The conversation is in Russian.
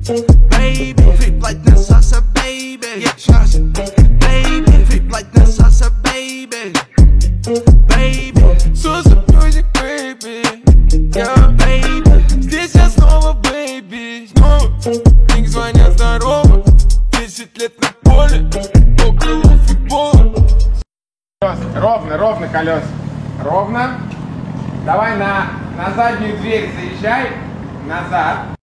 Baby, creep like Nasasa, baby. Yeah, shots. Baby, creep like Nasasa, baby. Baby, Susa music, baby. Yeah, baby. Здесь я снова, baby. Снова. Деньги звонят здорово. 10 лет на поле. Около футбола. Ровно колеса. Ровно. Давай на заднюю дверь заезжай. Назад.